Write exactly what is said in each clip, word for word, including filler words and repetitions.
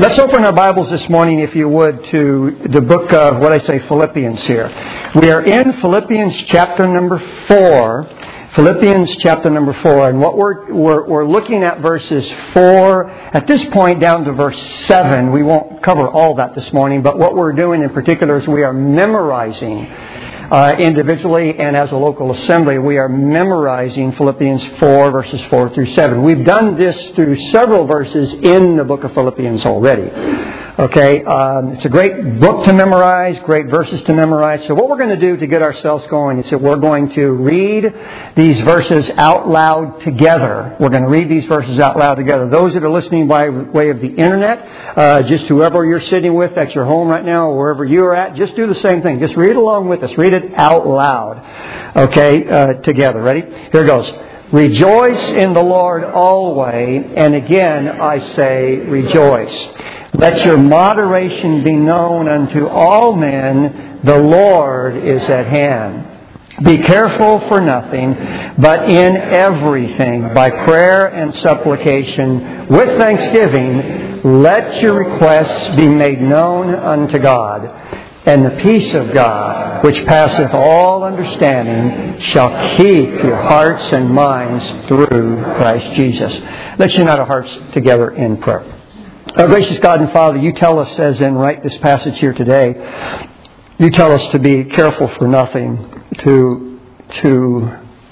Let's open our Bibles this morning, if you would, to the book of, what I say, Philippians here. We are in Philippians chapter number four. Philippians chapter number four. And what we're, we're, we're looking at verses four, at this point down to verse seven. We won't cover all that this morning, but what we're doing in particular is we are memorizing Uh, individually and as a local assembly, we are memorizing Philippians four, verses four through seven. We've done this through several verses in the book of Philippians already. Okay, um, it's a great book to memorize, great verses to memorize. So what we're going to do to get ourselves going is that we're going to read these verses out loud together. We're going to read these verses out loud together. Those that are listening by way of the internet, uh, just whoever you're sitting with at your home right now or wherever you're at, just do the same thing. Just read along with us. Read it out loud. Okay, uh, together. Ready? Here goes. Rejoice in the Lord always, and again I say rejoice. Let your moderation be known unto all men. The Lord is at hand. Be careful for nothing, but in everything, by prayer and supplication, with thanksgiving, let your requests be made known unto God. And the peace of God, which passeth all understanding, shall keep your hearts and minds through Christ Jesus. Let's unite our hearts together in prayer. Our gracious God and Father, you tell us, as in write this passage here today, you tell us to be careful for nothing, to to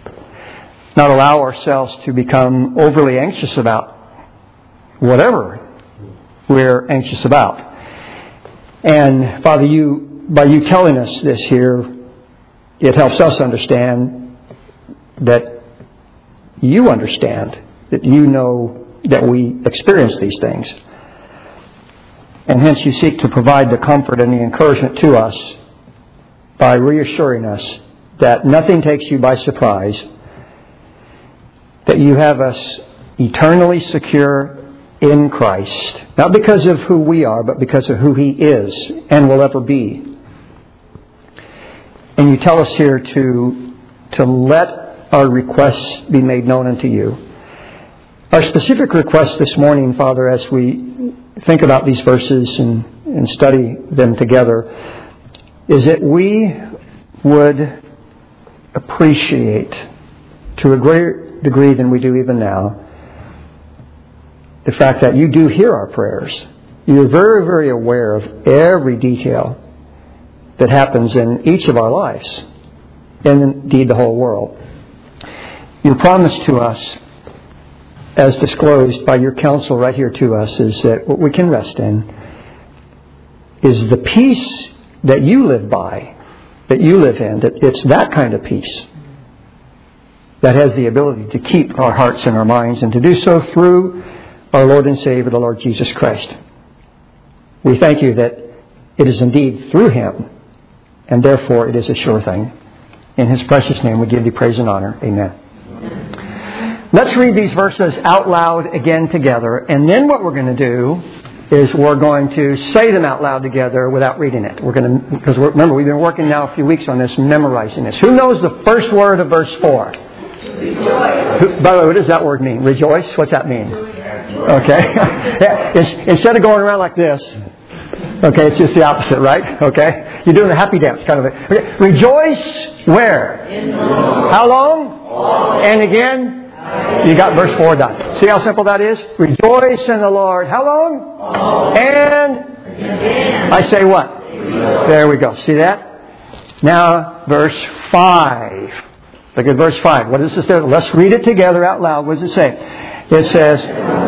not allow ourselves to become overly anxious about whatever we're anxious about. And Father, you by you telling us this here, it helps us understand that you understand, that you know that we experience these things. And hence you seek to provide the comfort and the encouragement to us by reassuring us that nothing takes you by surprise, that you have us eternally secure in Christ, not because of who we are, but because of who He is and will ever be. And you tell us here to, to let our requests be made known unto you. Our specific request this morning, Father, as we think about these verses and, and study them together, is that we would appreciate, to a greater degree than we do even now, the fact that you do hear our prayers. You're very, very aware of every detail that happens in each of our lives, and indeed the whole world. Your promise to us, as disclosed by your counsel right here to us, is that what we can rest in is the peace that you live by, that you live in, that it's that kind of peace that has the ability to keep our hearts and our minds, and to do so through our Lord and Savior, the Lord Jesus Christ. We thank you that it is indeed through Him, and therefore it is a sure thing. In His precious name we give Thee praise and honor. Amen. Let's read these verses out loud again together, and then what we're going to do is we're going to say them out loud together without reading it. We're going to, because we're, remember, we've been working now a few weeks on this, memorizing this. Who knows the first word of verse four? Rejoice. Who, by the way, what does that word mean? Rejoice? What's that mean? Okay. Yeah. Instead of going around like this, okay, it's just the opposite, right? Okay. You're doing a happy dance kind of thing. Okay. Rejoice where? In the Lord. How long? Always. And again? You got verse four done. See how simple that is? Rejoice in the Lord. How long? Always. And again. I say what? Rejoice. There we go. See that? Now, verse five. Look at verse five. What does it say? Let's read it together out loud. What does it say? It says,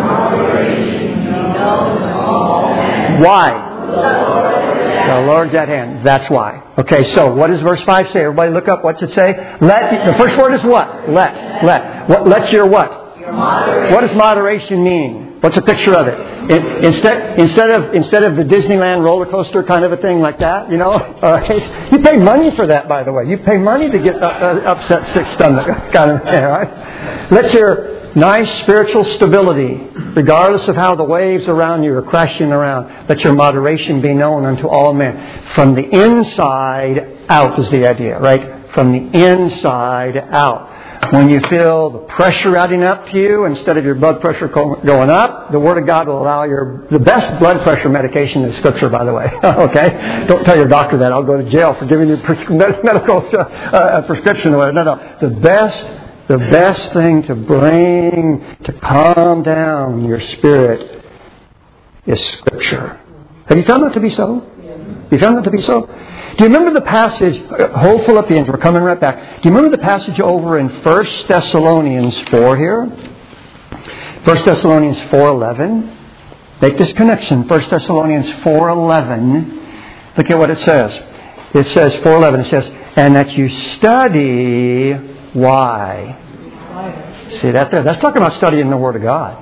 why? The Lord's at hand. That's why. Okay, so what does verse five say? Everybody look up. What's it say? Let. The first word is what? Let. Let. What? Let your what? Your moderation. What does moderation mean? What's a picture of it? it? Instead, instead of instead of the Disneyland roller coaster kind of a thing like that, you know. All right. You pay money for that, by the way. You pay money to get uh, uh, upset sick stomach kind of thing, right? Let your nice spiritual stability, regardless of how the waves around you are crashing around, let your moderation be known unto all men. From the inside out is the idea, right? From the inside out. When you feel the pressure adding up to you, instead of your blood pressure going up, the Word of God will allow your... The best blood pressure medication is Scripture, by the way. Okay? Don't tell your doctor that. I'll go to jail for giving you pres- medical uh, prescription. No, no. The best, the best thing to bring, to calm down your spirit is Scripture. Have you found that to be so? You found that to be so? Do you remember the passage, whole Philippians, we're coming right back. Do you remember the passage over in First Thessalonians four here? First Thessalonians four eleven. Make this connection. First Thessalonians four eleven. Look at what it says. It says, four eleven, it says, and that you study why? See that there? That's talking about studying the Word of God.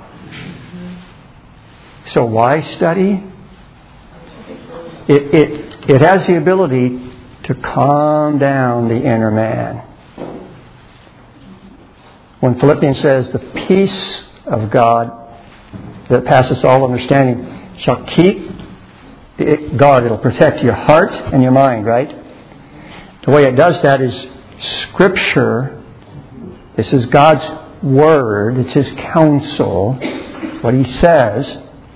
So why study? It, it It has the ability to calm down the inner man. When Philippians says, the peace of God that passes all understanding shall keep it guard. It'll protect your heart and your mind, right? The way it does that is Scripture. This is God's Word. It's His counsel. What He says.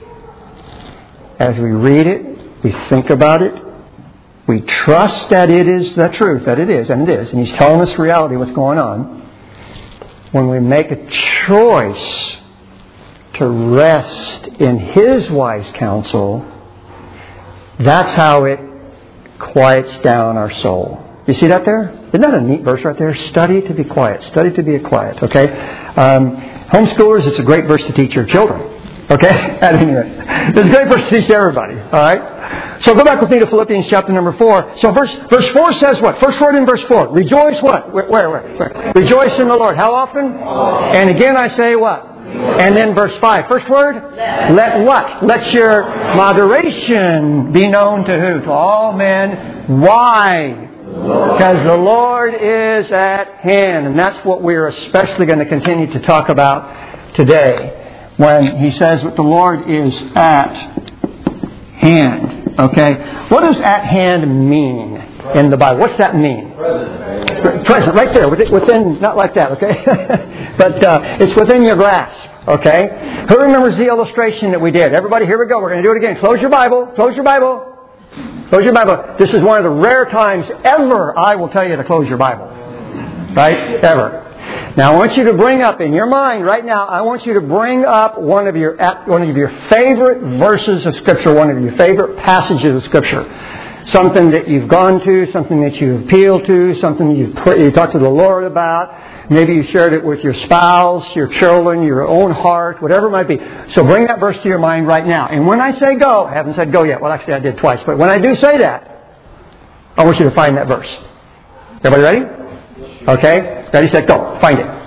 As we read it, we think about it, we trust that it is the truth, that it is, and it is. And He's telling us reality, what's going on. When we make a choice to rest in His wise counsel, that's how it quiets down our soul. You see that there? Isn't that a neat verse right there? Study to be quiet. Study to be quiet. Okay? Um, homeschoolers, it's a great verse to teach your children. Okay? At any rate. It's a great verse to teach everybody. Alright? So go back with me to Philippians chapter number four. So verse verse four says what? First word in verse four. Rejoice what? Where, where, where? where? Rejoice in the Lord. How often? And again I say what? And then verse five. First word? Let. Let what? Let your moderation be known to who? To all men. Why? Because the Lord is at hand. And that's what we're especially going to continue to talk about today. When he says that the Lord is at hand. Okay? What does at hand mean in the Bible? What's that mean? Present. Present, right there. Within, not like that, okay? But uh, it's within your grasp. Okay? Who remembers the illustration that we did? Everybody, here we go. We're going to do it again. Close your Bible. Close your Bible. Close your Bible. This is one of the rare times ever I will tell you to close your Bible. Right? Ever. Now I want you to bring up in your mind right now, I want you to bring up one of your one of your favorite verses of Scripture, one of your favorite passages of Scripture. Something that you've gone to, something that you've appealed to, something you've you talked to the Lord about. Maybe you shared it with your spouse, your children, your own heart, whatever it might be. So bring that verse to your mind right now. And when I say go, I haven't said go yet. Well, actually I did twice. But when I do say that, I want you to find that verse. Everybody ready? Okay? Ready, set, go. Find it.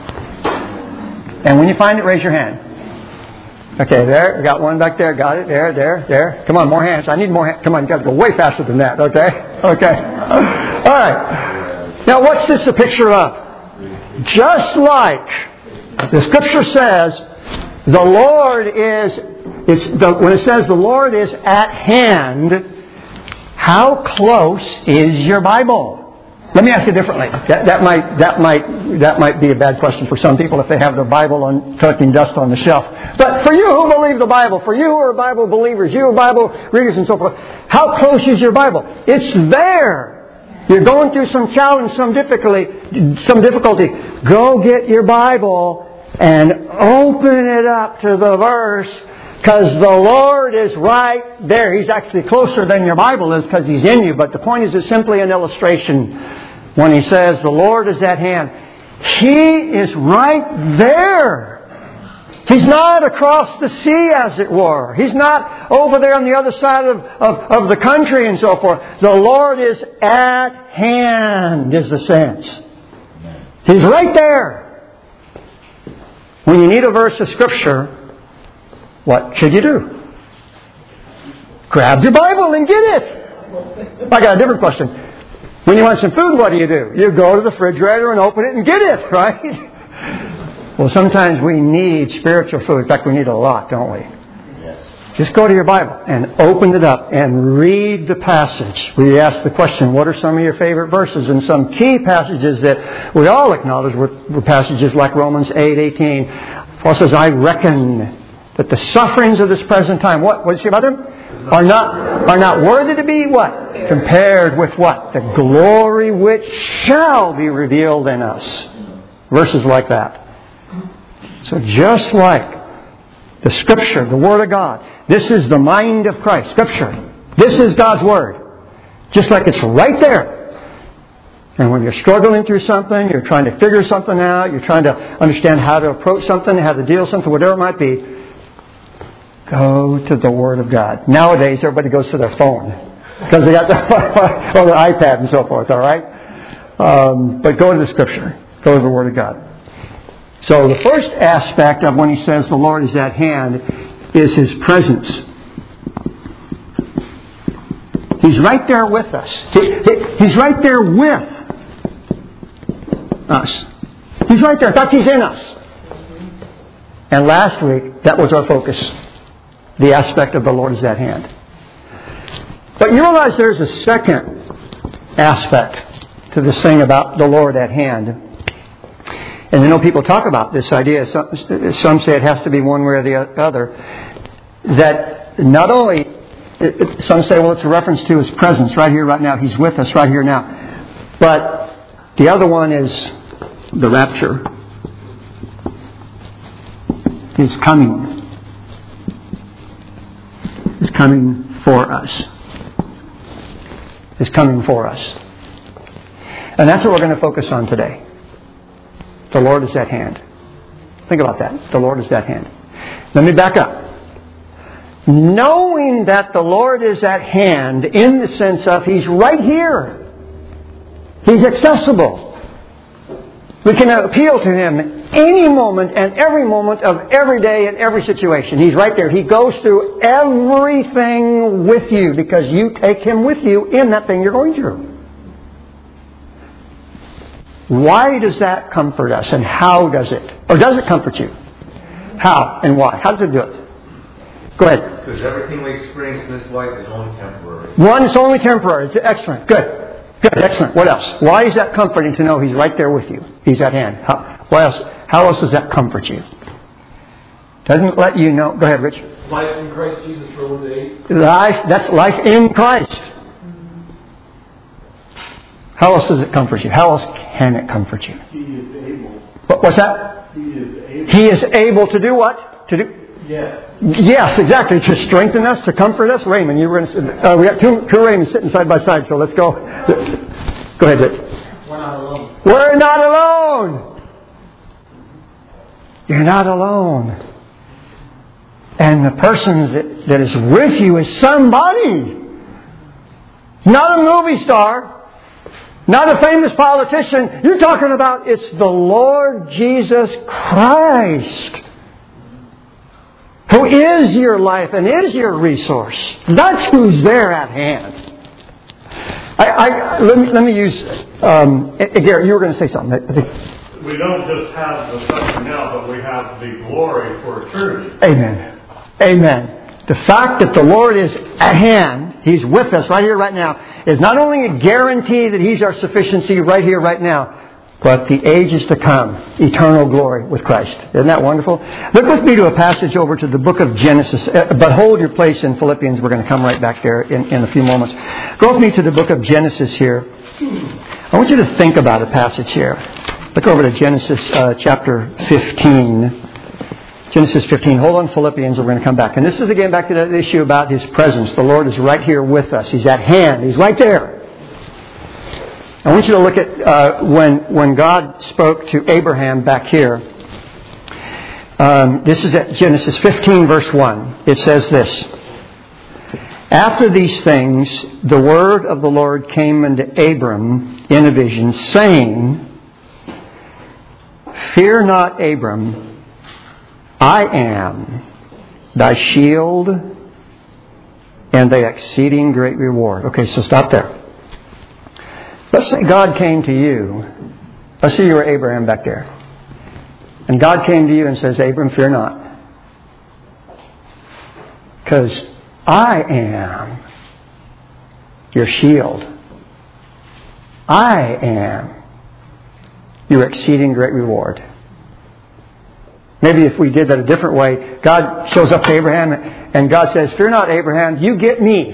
And when you find it, raise your hand. Okay, there. We got one back there. Got it. There, there, there. Come on, more hands. I need more hands. Come on, you got to go way faster than that. Okay? Okay. All right. Now, what's this a picture of? Just like the Scripture says, the Lord is, it's the, when it says the Lord is at hand, how close is your Bible? Let me ask you differently. That, that might that might that might be a bad question for some people if they have their Bible on collecting dust on the shelf. But for you who believe the Bible, for you who are Bible believers, you who are Bible readers and so forth, how close is your Bible? It's there. You're going through some challenge, some difficulty, some difficulty. Go get your Bible and open it up to the verse, because the Lord is right there. He's actually closer than your Bible is because He's in you. But the point is, it's simply an illustration. When He says the Lord is at hand, He is right there. He's not across the sea, as it were. He's not over there on the other side of, of, of the country and so forth. The Lord is at hand, is the sense. He's right there. When you need a verse of Scripture, what should you do? Grab your Bible and get it. I got a different question. When you want some food, what do you do? You go to the refrigerator and open it and get it, right? Well, sometimes we need spiritual food. In fact, we need a lot, don't we? Yes. just go to your Bible and open it up and read the passage. We asked the question, what are some of your favorite verses? And some key passages that we all acknowledge were, were passages like Romans eight eighteen. Paul says, I reckon that the sufferings of this present time, what? What does he say about them? Are not, are not worthy to be what? Compared with what? The glory which shall be revealed in us. Verses like that. So just like the Scripture, the Word of God, this is the mind of Christ. Scripture. This is God's Word. Just like it's right there. And when you're struggling through something, you're trying to figure something out, you're trying to understand how to approach something, how to deal with something, whatever it might be, go to the Word of God. Nowadays, everybody goes to their phone. Because they got their, or their iPad and so forth, all right? Um, but go to the Scripture. Go to the Word of God. So the first aspect of when he says the Lord is at hand is His presence. He's right there with us. He, he, he's right there with us. He's right there. In fact, He's in us. And last week, that was our focus. The aspect of the Lord is at hand. But you realize there's a second aspect to this thing about the Lord at hand. And you know, people talk about this idea. Some, some say it has to be one way or the other. That not only, it, it, some say, well, it's a reference to His presence right here, right now. He's with us right here now. But the other one is the rapture. His coming. His coming for us. His coming for us. And that's what we're going to focus on today. The Lord is at hand. Think about that. The Lord is at hand. Let me back up. Knowing that the Lord is at hand in the sense of He's right here. He's accessible. We can appeal to Him any moment and every moment of every day and every situation. He's right there. He goes through everything with you because you take Him with you in that thing you're going through. Why does that comfort us, and how does it? Or does it comfort you? How and why? How does it do it? Go ahead. Because everything we experience in this life is only temporary. One, it's only temporary. It's excellent. Good. Good. Excellent. What else? Why is that comforting to know He's right there with you? He's at hand. How, what else? How else does that comfort you? Doesn't let you know. Go ahead, Rich. Life in Christ Jesus, Romans eight. Life. That's life in Christ. How else does it comfort you? How else can it comfort you? He is able. What, what's that? He is able. He is able to do what? To do? Yes. Yes, exactly. To strengthen us, to comfort us. Raymond, you were going to. Uh, we got two, two Raymonds sitting side by side, so let's go. Go ahead, Rick. We're not alone. We're not alone. You're not alone. And the person that, that is with you is somebody. Not a movie star. Not a famous politician. You're talking about it's the Lord Jesus Christ, who is your life and is your resource. That's who's there at hand. I, I, let, me, let me use... Um, Garrett, you were going to say something. I think. We don't just have the suffering now, but we have the glory for eternity. Amen. Amen. The fact that the Lord is at hand, He's with us right here, right now, is not only a guarantee that He's our sufficiency right here, right now, but the ages to come, eternal glory with Christ. Isn't that wonderful? Look with me to a passage over to the book of Genesis, but hold your place in Philippians. We're going to come right back there in, in a few moments. Go with me to the book of Genesis here. I want you to think about a passage here. Look over to Genesis uh, chapter fifteen. Genesis fifteen. Hold on Philippians. We're going to come back. And this is again back to that issue about His presence. The Lord is right here with us. He's at hand. He's right there. I want you to look at uh, when when God spoke to Abraham back here. Um, this is at Genesis fifteen, verse one. It says this. After these things, the word of the Lord came unto Abram in a vision, saying, Fear not, Abram, I am thy shield and thy exceeding great reward. Okay, so stop there. Let's say God came to you. Let's say you were Abraham back there. And God came to you and says, Abram, fear not. Because I am your shield. I am your exceeding great reward. Maybe if we did that a different way, God shows up to Abraham and God says, "Fear not, Abraham, you get me."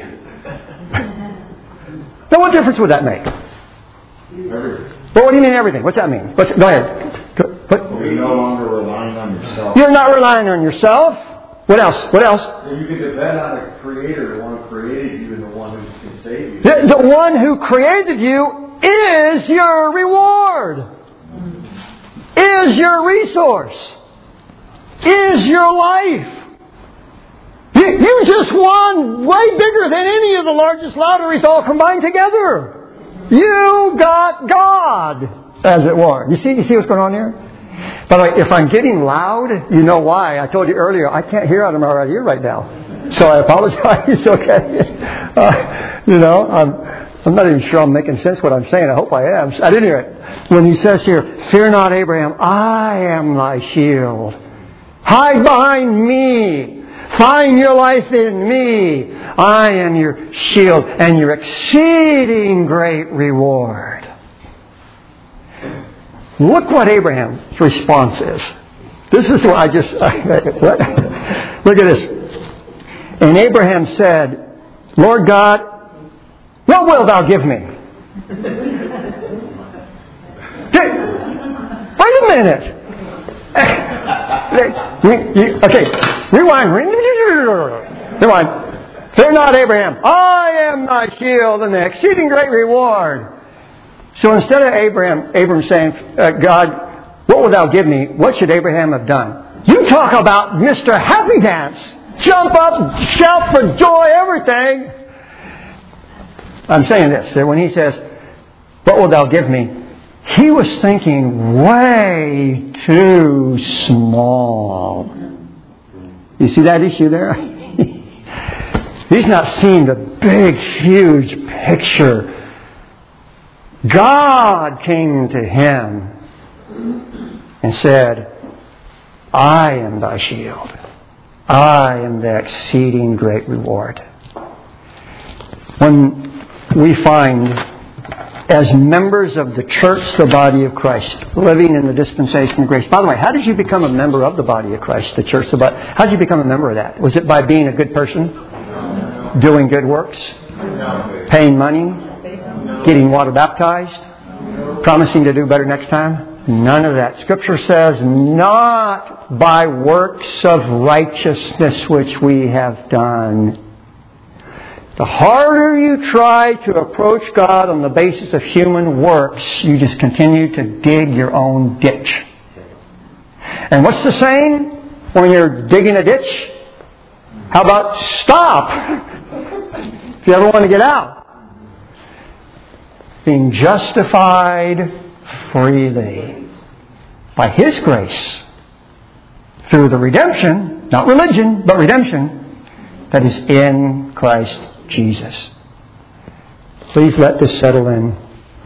Now what difference would that make? Everything. Well, what do you mean everything? What's that mean? What's, go ahead. Go, what? You're no longer relying on yourself. You're not relying on yourself. What else? What else? You can depend on the Creator, the one who created you and the one who can save you. The, the one who created you is your reward. Is your resource. Is your life. You, you just won way bigger than any of the largest lotteries all combined together. You got God, as it were. You see, you see what's going on here? By the way, if I'm getting loud, you know why. I told you earlier, I can't hear out of my right ear right now. So I apologize, okay? Uh, you know, I'm, I'm not even sure I'm making sense what I'm saying. I hope I am. I didn't hear it. When he says here, "Fear not, Abraham, I am thy shield. Hide behind me. Find your life in me. I am your shield and your exceeding great reward." Look what Abraham's response is. This is what I just... I, what? Look at this. And Abraham said, "Lord God, what wilt thou give me?" Wait a minute. Okay, rewind. Rewind. "Fear not, Abraham. I am thy shield and the exceeding great reward." So instead of Abraham, Abraham saying, uh, "God, what wilt thou give me?" what should Abraham have done? You talk about Mister Happy Dance. Jump up, shout for joy, everything. I'm saying this, that when he says, "What wilt thou give me?" he was thinking way too small. You see that issue there? He's not seeing the big, huge picture. God came to him and said, "I am thy shield. I am the exceeding great reward." When we find, as members of the church, the body of Christ, living in the dispensation of grace. By the way, how did you become a member of the body of Christ, the church, the body? How did you become a member of that? Was it by being a good person? Doing good works? Paying money? Getting water baptized? Promising to do better next time? None of that. Scripture says, "Not by works of righteousness which we have done." The harder you try to approach God on the basis of human works, you just continue to dig your own ditch. And what's the saying when you're digging a ditch? How about stop? If you ever want to get out. Being justified freely by His grace through the redemption, not religion, but redemption, that is in Christ Jesus. Please let this settle in.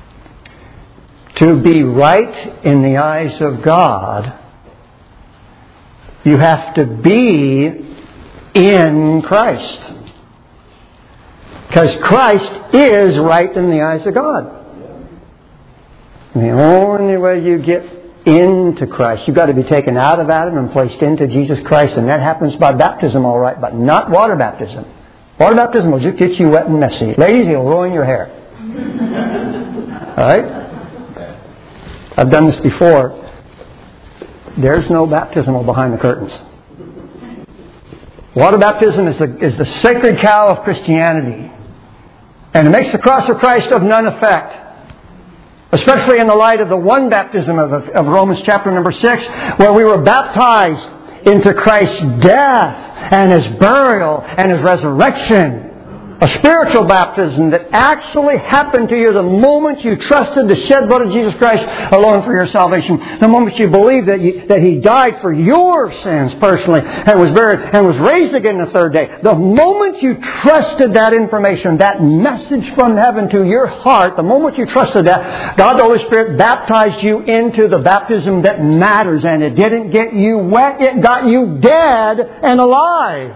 To be right in the eyes of God, you have to be in Christ. Because Christ is right in the eyes of God. And the only way you get into Christ, you've got to be taken out of Adam and placed into Jesus Christ. And that happens by baptism, all right, but not water baptism. Water baptism will just get you wet and messy. Ladies, it'll ruin your hair. All right? I've done this before. There's no baptismal behind the curtains. Water baptism is the, is the sacred cow of Christianity. And it makes the cross of Christ of none effect. Especially in the light of the one baptism of, of Romans chapter number six, where we were baptized into Christ's death and His burial and His resurrection. A spiritual baptism that actually happened to you the moment you trusted the shed blood of Jesus Christ alone for your salvation. The moment you believed that, you, that He died for your sins personally and was buried and was raised again the third day. The moment you trusted that information, that message from heaven to your heart, the moment you trusted that, God the Holy Spirit baptized you into the baptism that matters. And it didn't get you wet, it got you dead and alive.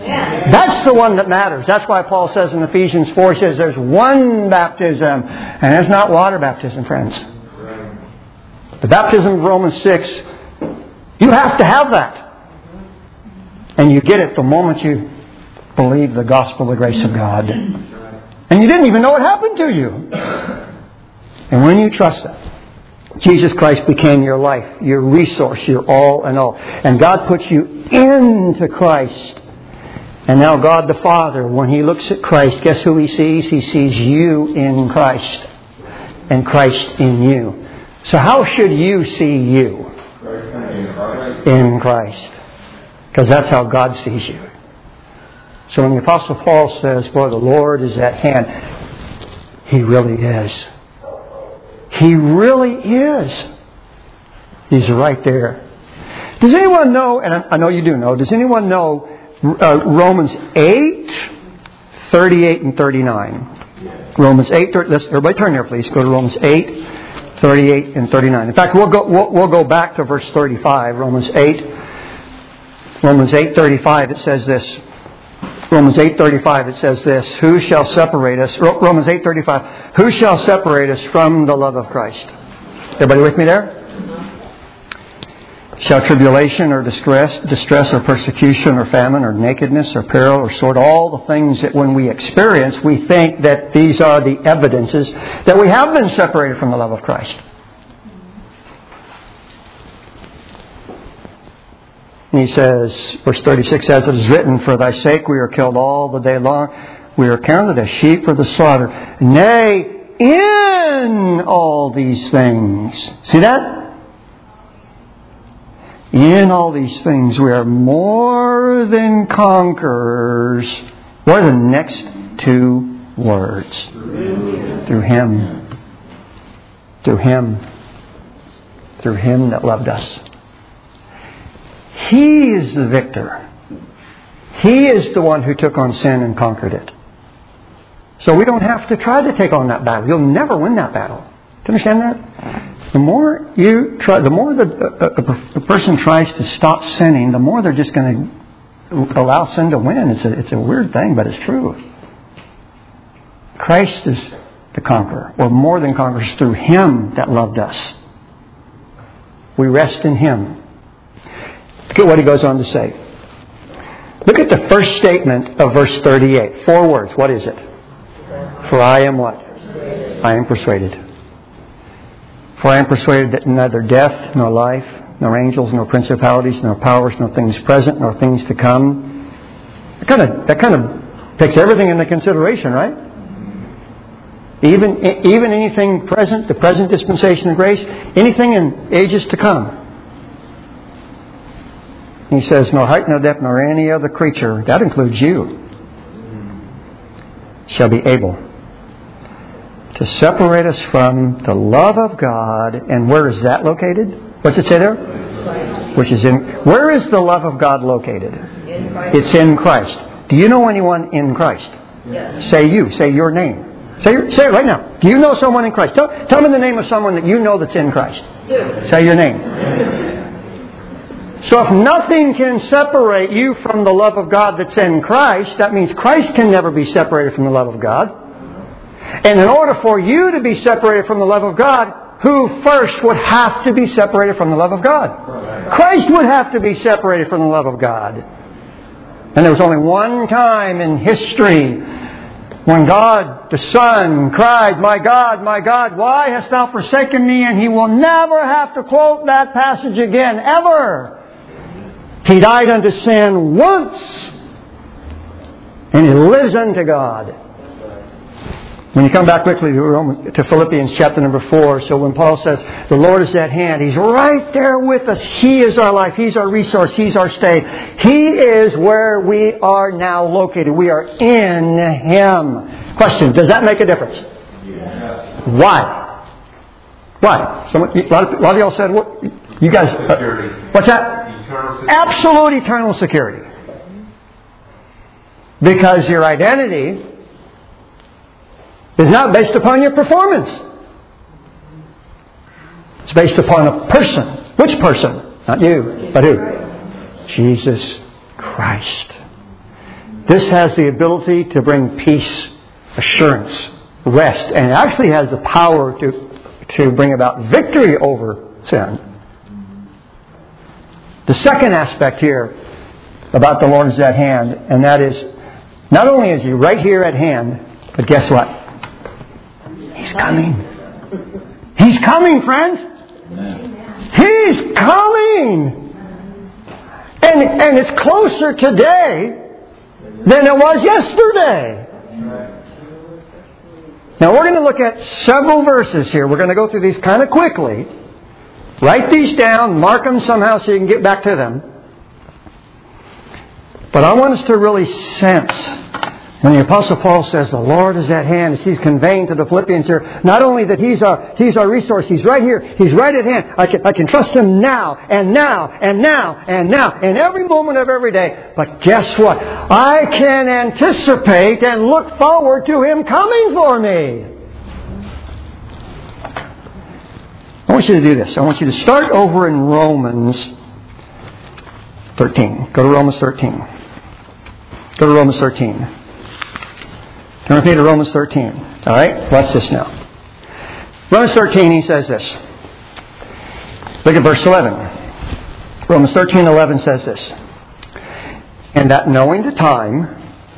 That's the one that matters. That's why Paul says in Ephesians four, he says there's one baptism. And it's not water baptism, friends. The baptism of Romans six, you have to have that. And you get it the moment you believe the gospel of the grace of God. And you didn't even know what happened to you. And when you trust it, Jesus Christ became your life, your resource, your all and all. And God puts you into Christ. And now God the Father, when He looks at Christ, guess who He sees? He sees you in Christ. And Christ in you. So how should you see you? In Christ. Because that's how God sees you. So when the Apostle Paul says, boy, the Lord is at hand, He really is. He really is. He's right there. Does anyone know, and I know you do know, does anyone know uh, Romans eight, thirty-eight and thirty-nine? Romans eight, thirty, let's, everybody turn there please. Go to Romans eight, thirty-eight and thirty-nine. In fact, we'll go, we'll, we'll go back to verse thirty-five, Romans eight. Romans eight, thirty-five, it says this. Romans eight thirty-five, it says this, who shall separate us, Romans eight thirty-five, who shall separate us from the love of Christ? Everybody with me there? Shall tribulation or distress, distress or persecution or famine or nakedness or peril or sword, all the things that when we experience, we think that these are the evidences that we have been separated from the love of Christ. And he says, verse thirty-six, as it is written, for thy sake we are killed all the day long. We are counted as sheep for the slaughter. Nay, in all these things. See that? In all these things we are more than conquerors. What are the next two words? Through Him. Through Him. Through Him that loved us. He is the victor. He is the one who took on sin and conquered it. So we don't have to try to take on that battle. You'll never win that battle. Do you understand that? The more you try, the more the, a, a, a person tries to stop sinning, the more they're just going to allow sin to win. It's a, it's a weird thing, but it's true. Christ is the conqueror, or more than conquerors through Him that loved us. We rest in Him. Look at what he goes on to say. Look at the first statement of verse thirty-eight. Four words. What is it? For I am what? I am persuaded. For I am persuaded that neither death, nor life, nor angels, nor principalities, nor powers, nor things present, nor things to come. That kind of, that kind of takes everything into consideration, right? Even, even anything present, the present dispensation of grace, anything in ages to come. He says, nor height, nor depth, nor any other creature, that includes you, shall be able to separate us from the love of God. And where is that located? What's it say there? Which is in. Where is the love of God located? In Christ. It's in Christ. Do you know anyone in Christ? Yes. Say you. Say your name. Say, your, say it right now. Do you know someone in Christ? Tell, tell me the name of someone that you know that's in Christ. Sue. Say your name. So if nothing can separate you from the love of God that's in Christ, that means Christ can never be separated from the love of God. And in order for you to be separated from the love of God, who first would have to be separated from the love of God? Christ would have to be separated from the love of God. And there was only one time in history when God, the Son, cried, my God, my God, why hast thou forsaken me? And He will never have to quote that passage again, ever. He died unto sin once, and He lives unto God. When you come back quickly to, to Philippians chapter number four, so when Paul says, the Lord is at hand, He's right there with us. He is our life. He's our resource. He's our stay. He is where we are now located. We are in Him. Question, does that make a difference? Yes. Why? Why? Someone, a, lot of, a lot of y'all said, what? You guys, uh, what's that? Absolute eternal security. Because your identity is not based upon your performance. It's based upon a person. Which person? Not you, but who? Jesus Christ. This has the ability to bring peace, assurance, rest, and it actually has the power to, to bring about victory over sin. The second aspect here about the Lord is at hand, and that is, not only is He right here at hand, but guess what? He's coming. He's coming, friends. He's coming. And, and it's closer today than it was yesterday. Now we're going to look at several verses here. We're going to go through these kind of quickly. Write these down, mark them somehow so you can get back to them. But I want us to really sense when the Apostle Paul says the Lord is at hand, as he's conveying to the Philippians here, not only that He's our He's our resource, He's right here, He's right at hand. I can, I can trust Him now, and now, and now, and now, and every moment of every day. But guess what? I can anticipate and look forward to Him coming for me. I want you to do this. I want you to start over in Romans thirteen. Go to Romans thirteen. Go to Romans thirteen. Turn with me to Romans thirteen. All right? Watch this now. Romans thirteen, he says this. Look at verse eleven. Romans thirteen eleven says this. And that knowing the time,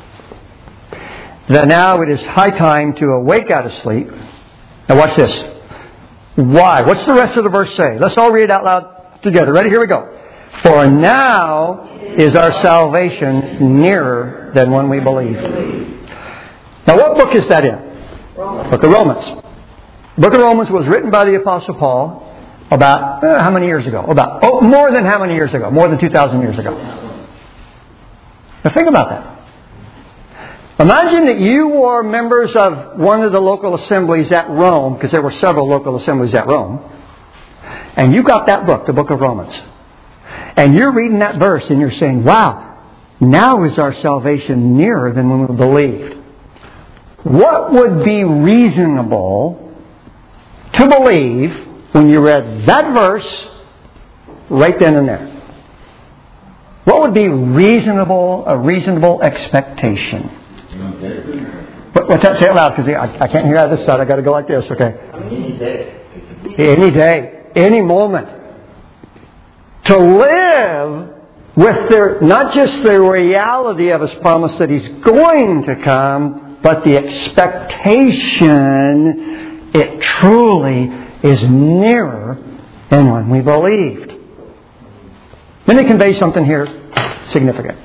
that now it is high time to awake out of sleep. Now watch this. Why? What's the rest of the verse say? Let's all read it out loud together. Ready? Here we go. For now is our salvation nearer than when we believed. Now what book is that in? Romans. Book of Romans. The book of Romans was written by the Apostle Paul about, uh, how many years ago? About, oh, more than how many years ago? More than two thousand years ago. Now think about that. Imagine that you were members of one of the local assemblies at Rome, because there were several local assemblies at Rome, and you got that book, the book of Romans. And you're reading that verse and you're saying, wow, now is our salvation nearer than when we believed. What would be reasonable to believe when you read that verse right then and there? What would be reasonable, a reasonable expectation? What, what's that? Say it loud, because I, I can't hear out of this side. I've got to go like this, okay? Any day. Any day. Any moment. To live with their, not just the reality of His promise that He's going to come, but the expectation it truly is nearer than when we believed. Let me convey something here significant.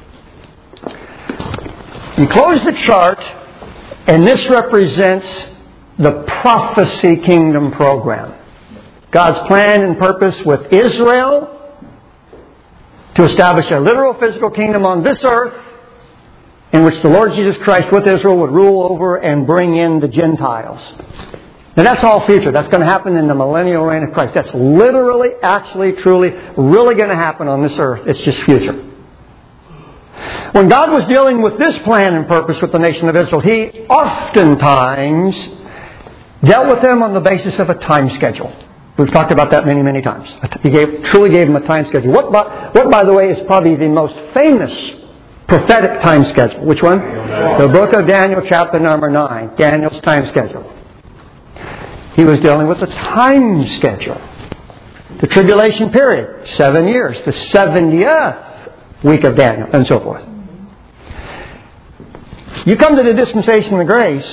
You close the chart, and this represents the prophecy kingdom program. God's plan and purpose with Israel to establish a literal physical kingdom on this earth in which the Lord Jesus Christ with Israel would rule over and bring in the Gentiles. Now that's all future. That's going to happen in the millennial reign of Christ. That's literally, actually, truly, really going to happen on this earth. It's just future. When God was dealing with this plan and purpose with the nation of Israel, He oftentimes dealt with them on the basis of a time schedule. We've talked about that many, many times. He gave, truly gave them a time schedule. What, by, what, by the way, is probably the most famous prophetic time schedule? Which one? The book of Daniel, chapter number nine. Daniel's time schedule. He was dealing with a time schedule. The tribulation period, seven years. The seventieth week of Daniel, and so forth. You come to the dispensation of grace,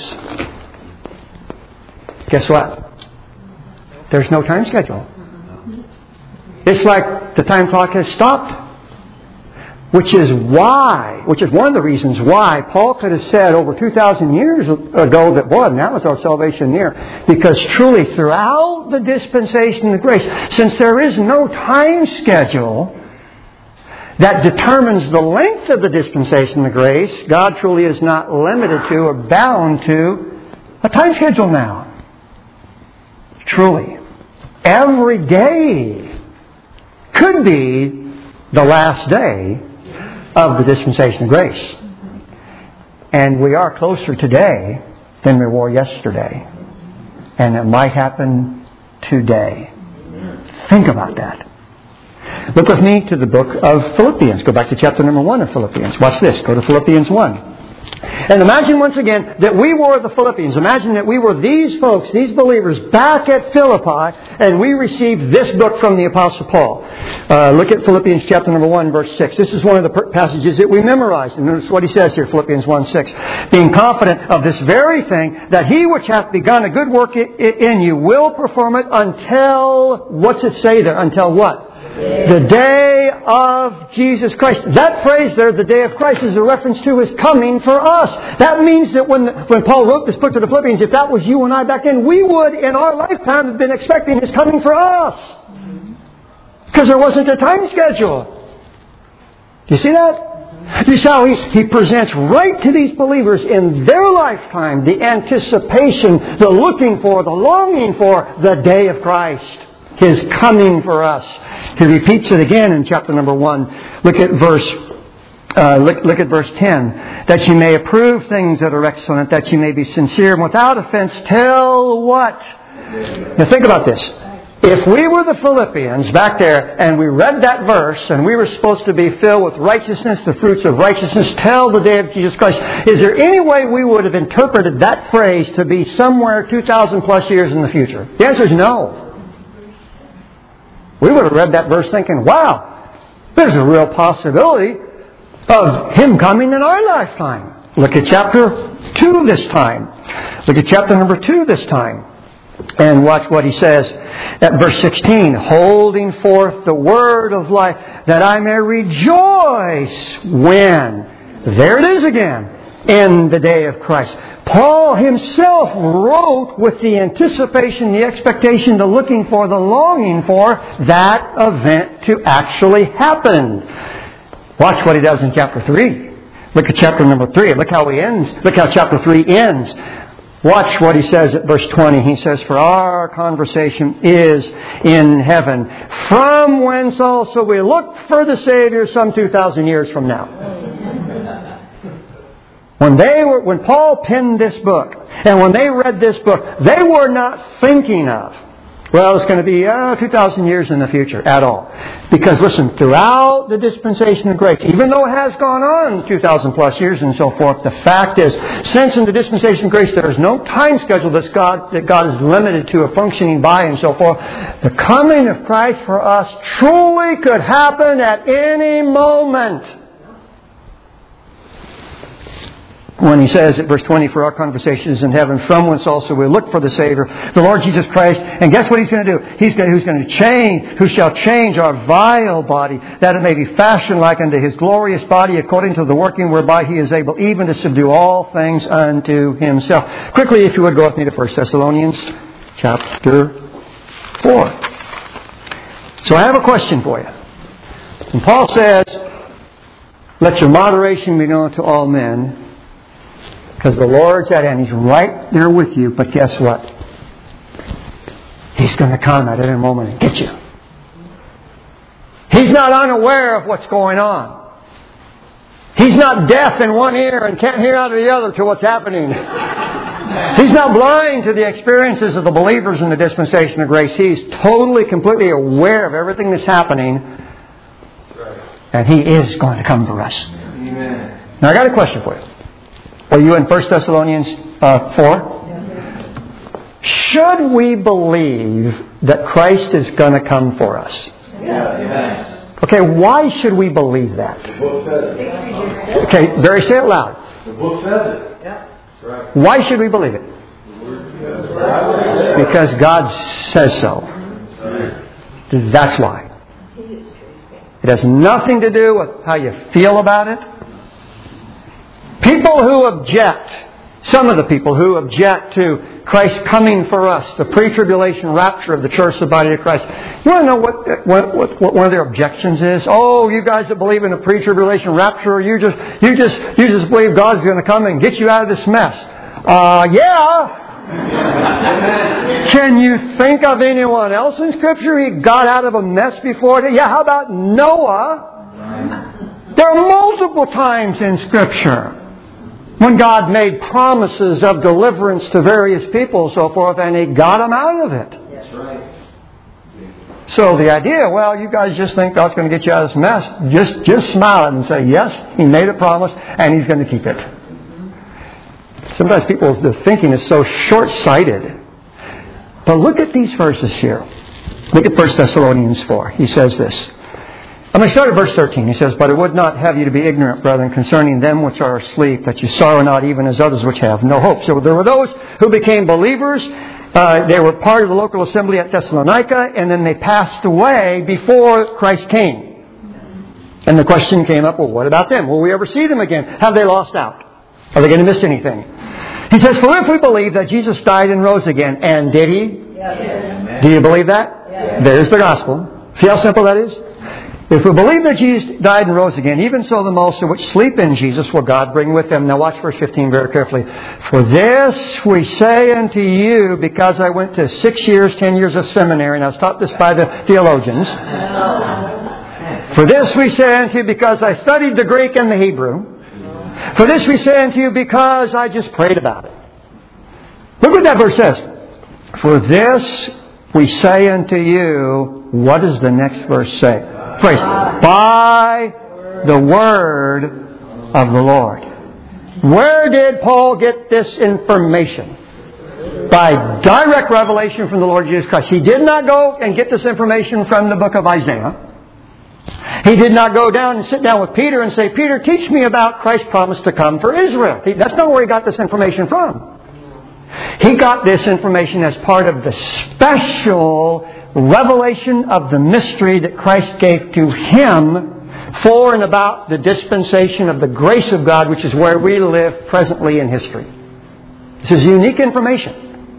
guess what? There's no time schedule. It's like the time clock has stopped. Which is why, which is one of the reasons why Paul could have said over two thousand years ago that, boy, now is our salvation near. Because truly, throughout the dispensation of grace, since there is no time schedule that determines the length of the dispensation of grace, God truly is not limited to or bound to a time schedule now. Truly. Every day could be the last day of the dispensation of grace. And we are closer today than we were yesterday. And it might happen today. Think about that. Look with me to the book of Philippians. Go back to chapter number one of Philippians. Watch this. Go to Philippians one. And imagine once again that we were the Philippians. Imagine that we were these folks, these believers back at Philippi, and we received this book from the Apostle Paul. Uh, look at Philippians chapter number one, verse six. This is one of the passages that we memorized. And notice what he says here, Philippians one six. Being confident of this very thing, that he which hath begun a good work in you will perform it until, what's it say there? Until what? The day of Jesus Christ. That phrase there, the day of Christ, is a reference to His coming for us. That means that when when Paul wrote this book to the Philippians, if that was you and I back then, we would, in our lifetime, have been expecting His coming for us. Because there wasn't a time schedule. Do you see that? You see how he, he presents right to these believers in their lifetime the anticipation, the looking for, the longing for the day of Christ. His coming for us. He repeats it again in chapter number one. Look at verse uh, look, look at verse ten. That you may approve things that are excellent, that you may be sincere and without offense. Tell what? Now think about this. If we were the Philippians back there and we read that verse and we were supposed to be filled with righteousness, the fruits of righteousness, till the day of Jesus Christ, is there any way we would have interpreted that phrase to be somewhere two thousand plus years in the future? The answer is no. We would have read that verse thinking, wow, there's a real possibility of Him coming in our lifetime. Look at chapter two this time. Look at chapter number two this time. And watch what he says at verse sixteen. Holding forth the word of life, that I may rejoice when, there it is again, in the day of Christ. Paul himself wrote with the anticipation, the expectation, the looking for, the longing for that event to actually happen. Watch what he does in chapter three. Look at chapter number three. Look how he ends. Look how chapter three ends. Watch what he says at verse twenty. He says, for our conversation is in heaven, from whence also we look for the Savior some two thousand years from now. When they were, when Paul penned this book, and when they read this book, they were not thinking of, well, it's going to be uh, two thousand years in the future at all. Because listen, throughout the dispensation of grace, even though it has gone on two thousand plus years and so forth, the fact is, since in the dispensation of grace there is no time schedule that God, that God is limited to a functioning by and so forth, the coming of Christ for us truly could happen at any moment. When he says at verse twenty, for our conversation is in heaven, from whence also we look for the Savior, the Lord Jesus Christ. And guess what He's going to do? He's going to, who's going to change, who shall change our vile body, that it may be fashioned like unto His glorious body, according to the working whereby He is able even to subdue all things unto Himself. Quickly, if you would, go with me to First Thessalonians chapter four. So I have a question for you. And Paul says, let your moderation be known to all men, because the Lord's at hand. He's right there with you. But guess what? He's going to come at any moment and get you. He's not unaware of what's going on. He's not deaf in one ear and can't hear out of the other to what's happening. He's not blind to the experiences of the believers in the dispensation of grace. He's totally, completely aware of everything that's happening. And He is going to come for us. Amen. Now I got a question for you. Are you in First Thessalonians uh, four? Should we believe that Christ is going to come for us? Yes. Okay, why should we believe that? The book says it. Okay, Barry, say it loud. The book says it. Yeah. Right. Why should we believe it? Because God says so. That's why. It has nothing to do with how you feel about it. People who object, some of the people who object to Christ coming for us, the pre-tribulation rapture of the church, the body of Christ. You want to know what, what, what one of their objections is? Oh, you guys that believe in a pre-tribulation rapture, you just, you just, you just believe God's going to come and get you out of this mess. Uh, yeah. Can you think of anyone else in Scripture he got out of a mess before? Yeah, how about Noah? There are multiple times in Scripture when God made promises of deliverance to various people and so forth, and He got them out of it. That's right. So the idea, well, you guys just think God's going to get you out of this mess, just, just smile at it and say, yes, He made a promise and He's going to keep it. Sometimes people's the thinking is so short-sighted. But look at these verses here. Look at First Thessalonians four. He says this. I'm going to start at verse thirteen. He says, "But I would not have you to be ignorant, brethren, concerning them which are asleep, that you sorrow not even as others which have no hope." So there were those who became believers. Uh, they were part of the local assembly at Thessalonica, and then they passed away before Christ came. And the question came up, well, what about them? Will we ever see them again? Have they lost out? Are they going to miss anything? He says, "For if we believe that Jesus died and rose again," and did He? Yes. Do you believe that? Yes. There's the gospel. See how simple that is? If we believe that Jesus died and rose again, even so the also which sleep in Jesus will God bring with Him. Now watch verse fifteen very carefully. "For this we say unto you, because I went to six years, ten years of seminary," and I was taught this by the theologians. "For this we say unto you, because I studied the Greek and the Hebrew. For this we say unto you, because I just prayed about it." Look what that verse says. "For this we say unto you," what does the next verse say? Phrase, "by the word of the Lord." Where did Paul get this information? By direct revelation from the Lord Jesus Christ. He did not go and get this information from the book of Isaiah. He did not go down and sit down with Peter and say, "Peter, teach me about Christ's promise to come for Israel." He, that's not where he got this information from. He got this information as part of the special revelation of the mystery that Christ gave to him for and about the dispensation of the grace of God, which is where we live presently in history. This is unique information.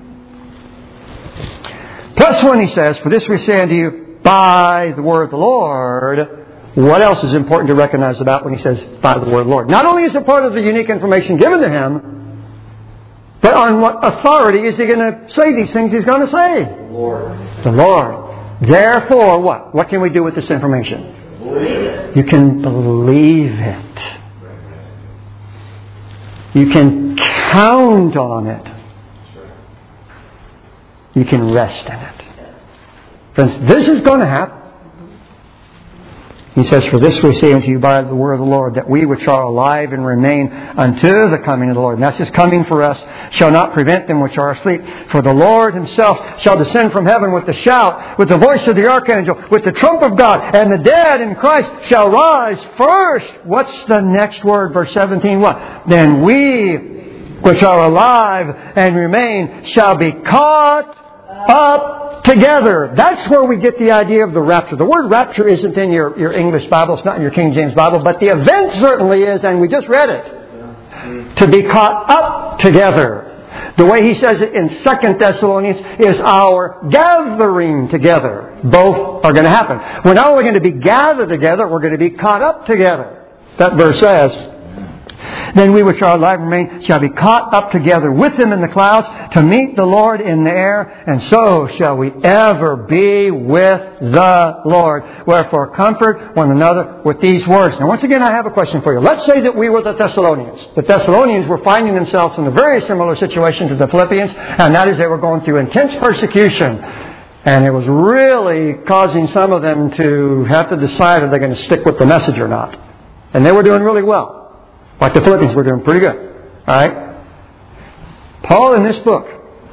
Plus when he says, "For this we say unto you, by the word of the Lord," what else is important to recognize about when he says, "by the word of the Lord"? Not only is it part of the unique information given to him, but on what authority is he going to say these things he's going to say? The Lord. The Lord. Therefore, what? What can we do with this information? Believe it. You can believe it. You can count on it. You can rest in it. Friends, this is going to happen. He says, "For this we say unto you by the word of the Lord, that we which are alive and remain unto the coming of the Lord," and that's His coming for us, "shall not prevent them which are asleep. For the Lord Himself shall descend from heaven with a shout, with the voice of the archangel, with the trump of God, and the dead in Christ shall rise first." What's the next word? Verse seventeen, what? "Then we which are alive and remain shall be caught up together." That's where we get the idea of the rapture. The word rapture isn't in your, your English Bible. It's not in your King James Bible. But the event certainly is, and we just read it. To be caught up together. The way he says it in Second Thessalonians is our gathering together. Both are going to happen. We're not only going to be gathered together, we're going to be caught up together. That verse says, "Then we which are alive and remain shall be caught up together with Him in the clouds to meet the Lord in the air, and so shall we ever be with the Lord. Wherefore comfort one another with these words." Now once again I have a question for you. Let's say that we were the Thessalonians. The Thessalonians were finding themselves in a very similar situation to the Philippians, and that is they were going through intense persecution. And it was really causing some of them to have to decide if they're going to stick with the message or not. And they were doing really well. Like the Philippians were doing pretty good. Alright? Paul in this book,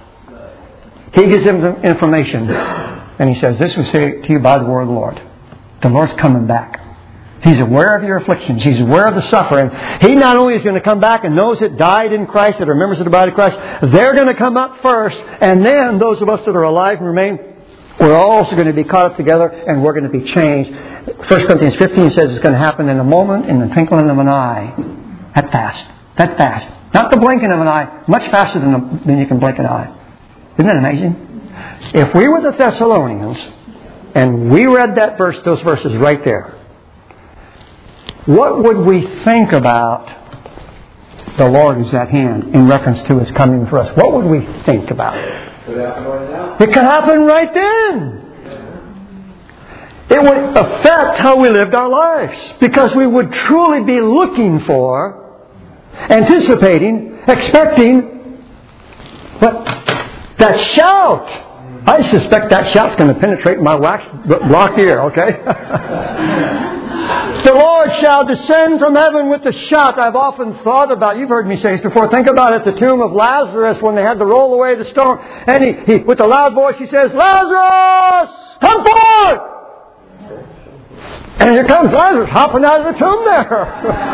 he gives them the information. And he says, "This we say to you by the word of the Lord." The Lord's coming back. He's aware of your afflictions. He's aware of the suffering. He not only is going to come back and those that died in Christ, that are members of the body of Christ, they're going to come up first. And then those of us that are alive and remain, we're also going to be caught up together and we're going to be changed. First Corinthians fifteen says it's going to happen in a moment, in the twinkling of an eye. That fast. That fast. Not the blinking of an eye. Much faster than, the, than you can blink an eye. Isn't that amazing? If we were the Thessalonians and we read that verse, those verses right there, what would we think about the Lord is at hand in reference to His coming for us? What would we think about? Could happen right now. It could happen right then. It would affect how we lived our lives. Because we would truly be looking for, anticipating, expecting what? That shout I suspect that shout's going to penetrate my wax block ear, okay? The Lord shall descend from heaven with a shout. I've often thought about, you've heard me say this before, think about it, the tomb of Lazarus when they had to roll away the stone. And he, he with a loud voice, he says, Lazarus, come forth! And here comes Lazarus hopping out of the tomb there.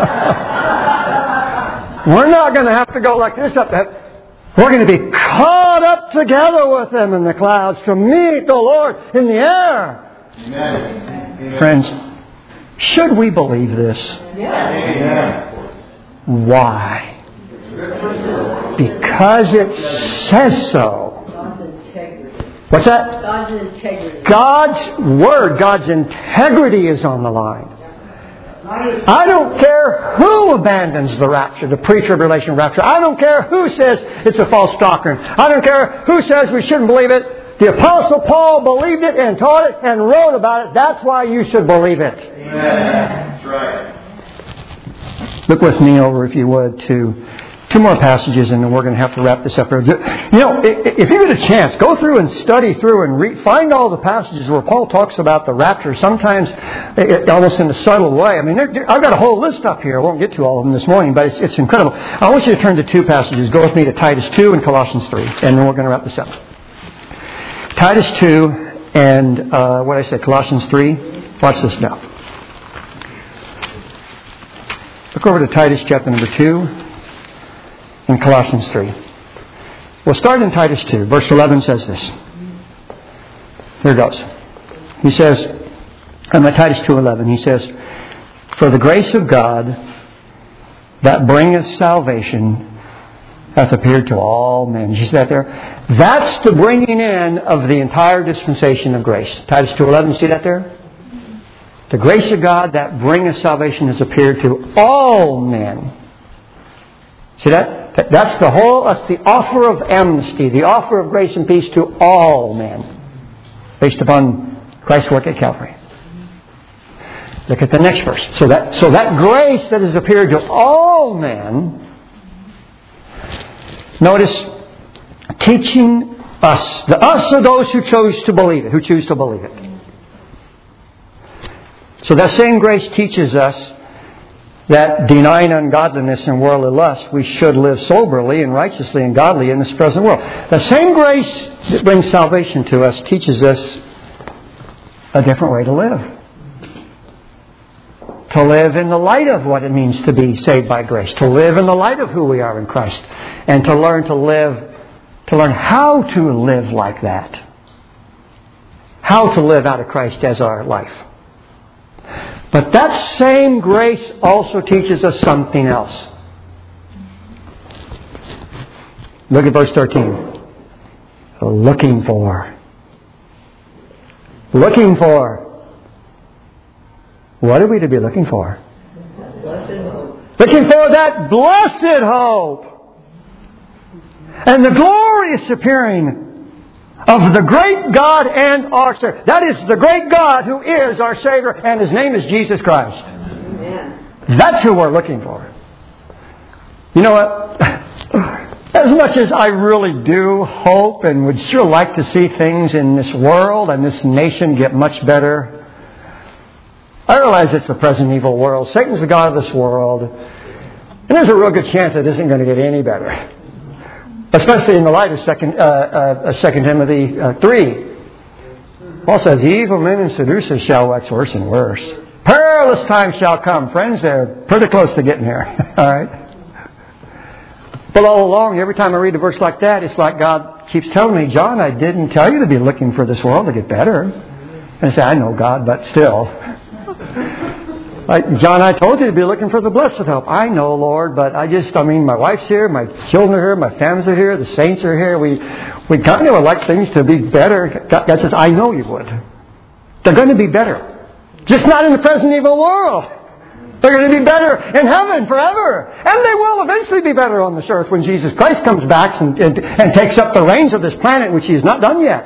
We're not going to have to go like this up there. We're going to be caught up together with them in the clouds to meet the Lord in the air. Amen. Friends, should we believe this? Yes. Why? Because it says so. God's integrity. What's that? God's integrity. God's Word, God's integrity is on the line. I don't care who abandons the rapture, the pre-tribulation rapture. I don't care who says it's a false doctrine. I don't care who says we shouldn't believe it. The Apostle Paul believed it and taught it and wrote about it. That's why you should believe it. Amen. That's right. Look with me over, if you would, to two more passages, and then we're going to have to wrap this up. You know, if you get a chance, go through and study through and read, find all the passages where Paul talks about the rapture, sometimes almost in a subtle way. I mean, I've got a whole list up here. I won't get to all of them this morning, but it's, it's incredible. I want you to turn to two passages. Go with me to Titus two and Colossians three, and then we're going to wrap this up. Titus two and, uh, what did I say, Colossians three. Watch this now. Look over to Titus chapter number two. In Colossians three. We'll start in Titus two. Verse eleven says this. Here it goes. He says, in Titus two eleven, he says, For the grace of God that bringeth salvation hath appeared to all men. Did you see that there? That's the bringing in of the entire dispensation of grace. Titus two eleven, see that there? The grace of God that bringeth salvation has appeared to all men. See that? That's the whole, that's the offer of amnesty, the offer of grace and peace to all men, based upon Christ's work at Calvary. Look at the next verse. So that, so that grace that has appeared to all men, notice, teaching us, the us are those who chose to believe it, who choose to believe it. So that same grace teaches us that denying ungodliness and worldly lust, we should live soberly and righteously and godly in this present world. The same grace that brings salvation to us teaches us a different way to live. To live in the light of what it means to be saved by grace. To live in the light of who we are in Christ. And to learn to live, to learn how to live like that. How to live out of Christ as our life. But that same grace also teaches us something else. Look at verse thirteen. Looking for. Looking for. What are we to be looking for? Blessed hope. Looking for that blessed hope. And the glorious appearing of the great God and our Savior. That is the great God who is our Savior, and His name is Jesus Christ. Amen. That's who we're looking for. You know what? As much as I really do hope and would sure like to see things in this world and this nation get much better, I realize it's the present evil world. Satan's the god of this world. And there's a real good chance it isn't going to get any better. Especially in the light of Second, uh, uh, Second Timothy uh, three. Paul says, evil men and seducers shall wax worse and worse. Perilous times shall come. Friends, they're pretty close to getting here. All right? But all along, every time I read a verse like that, it's like God keeps telling me, John, I didn't tell you to be looking for this world to get better. And I say, I know, God, but still. Like, John, I told you to be looking for the blessed hope. I know, Lord, but I just, I mean, my wife's here, my children are here, my families are here, the saints are here. We we kind of would like things to be better. God, God says, I know you would. They're going to be better. Just not in the present evil world. They're going to be better in heaven forever. And they will eventually be better on this earth when Jesus Christ comes back and, and, and takes up the reins of this planet, which He has not done yet.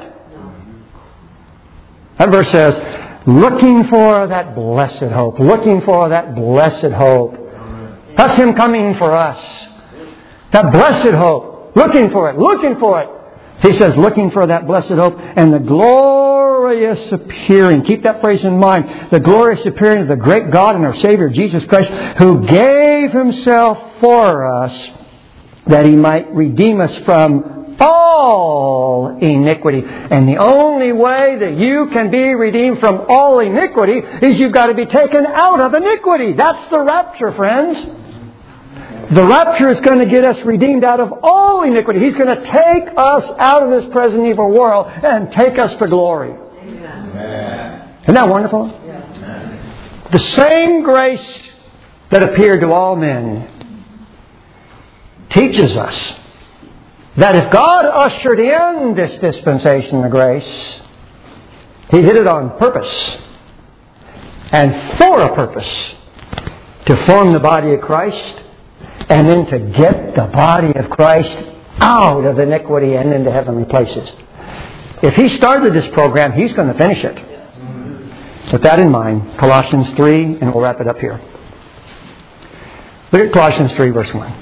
That verse says, looking for that blessed hope. Looking for that blessed hope. That's Him coming for us. That blessed hope. Looking for it. Looking for it. He says, looking for that blessed hope and the glorious appearing. Keep that phrase in mind. The glorious appearing of the great God and our Savior, Jesus Christ, who gave Himself for us that He might redeem us from all iniquity. And the only way that you can be redeemed from all iniquity is you've got to be taken out of iniquity. That's the rapture, friends. The rapture is going to get us redeemed out of all iniquity. He's going to take us out of this present evil world and take us to glory. Amen. Isn't that wonderful? Yeah. The same grace that appeared to all men teaches us that if God ushered in this dispensation of grace, He did it on purpose and for a purpose to form the body of Christ and then to get the body of Christ out of iniquity and into heavenly places. If He started this program, He's going to finish it. With that in mind, Colossians three, and we'll wrap it up here. Look at Colossians three, verse one.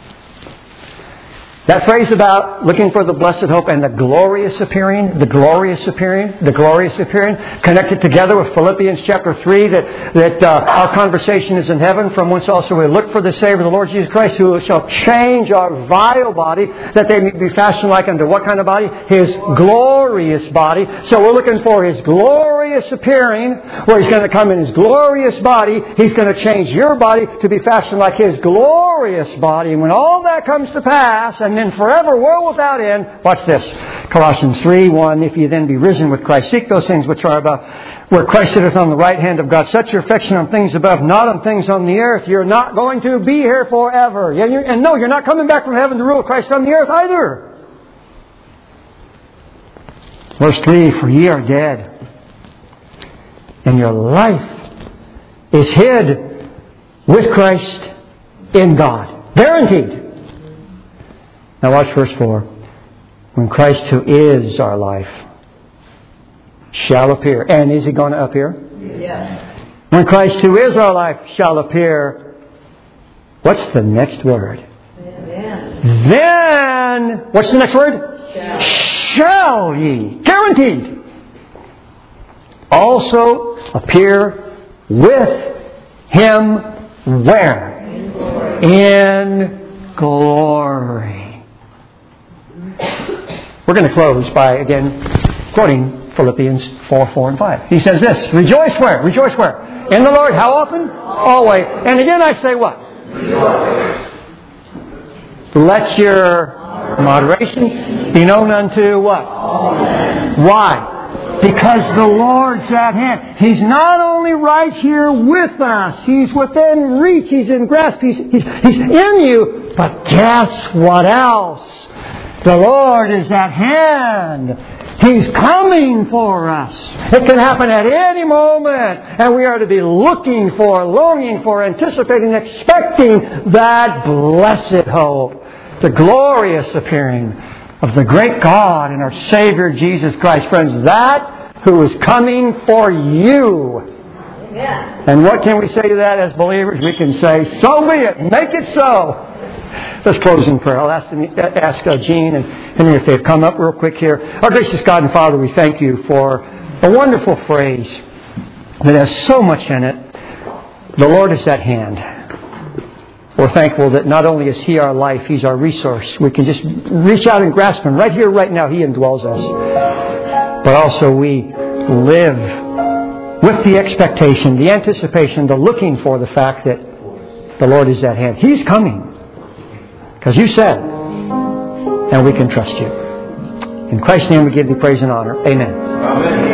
That phrase about looking for the blessed hope and the glorious appearing, the glorious appearing, the glorious appearing, connected together with Philippians chapter three, that, that uh, our conversation is in heaven, from whence also we look for the Savior, the Lord Jesus Christ, who shall change our vile body, that they may be fashioned like unto what kind of body? His glorious body. So we're looking for His glorious appearing, where He's going to come in His glorious body. He's going to change your body to be fashioned like His glorious body. And when all that comes to pass, and then forever, world without end. Watch this. Colossians three, one. If you then be risen with Christ, seek those things which are above, where Christ sitteth on the right hand of God. Set your affection on things above, not on things on the earth. You're not going to be here forever. And no, you're not coming back from heaven to rule Christ on the earth either. Verse three, for ye are dead, and your life is hid with Christ in God. Guaranteed. Now watch verse four. When Christ, who is our life, shall appear. And is He going to appear? Yes. When Christ, who is our life, shall appear. What's the next word? Amen. Then, what's the next word? Shall. Shall ye. Guaranteed. Also appear with Him where? In glory. In glory. We're going to close by, again, quoting Philippians four, four, and five. He says this, rejoice where? Rejoice where? In the Lord. How often? Always. And again I say what? Rejoice. Let your moderation be known unto what? Why? Because the Lord's at hand. He's not only right here with us. He's within reach. He's in grasp. He's, he's, he's in you. But guess what else? The Lord is at hand. He's coming for us. It can happen at any moment. And we are to be looking for, longing for, anticipating, expecting that blessed hope. The glorious appearing of the great God and our Savior Jesus Christ. Friends, that who is coming for you. Amen. And what can we say to that as believers? We can say, so be it. Make it so. Let's close in prayer. I'll ask, them, ask uh, Gene and Henry if they've come up real quick here. Our gracious God and Father, we thank You for a wonderful phrase that has so much in it. The Lord is at hand. We're thankful that not only is He our life, He's our resource. We can just reach out and grasp Him. Right here, right now, He indwells us. But also we live with the expectation, the anticipation, the looking for the fact that the Lord is at hand. He's coming. Because You said, and we can trust You. In Christ's name we give Thee praise and honor. Amen. Amen.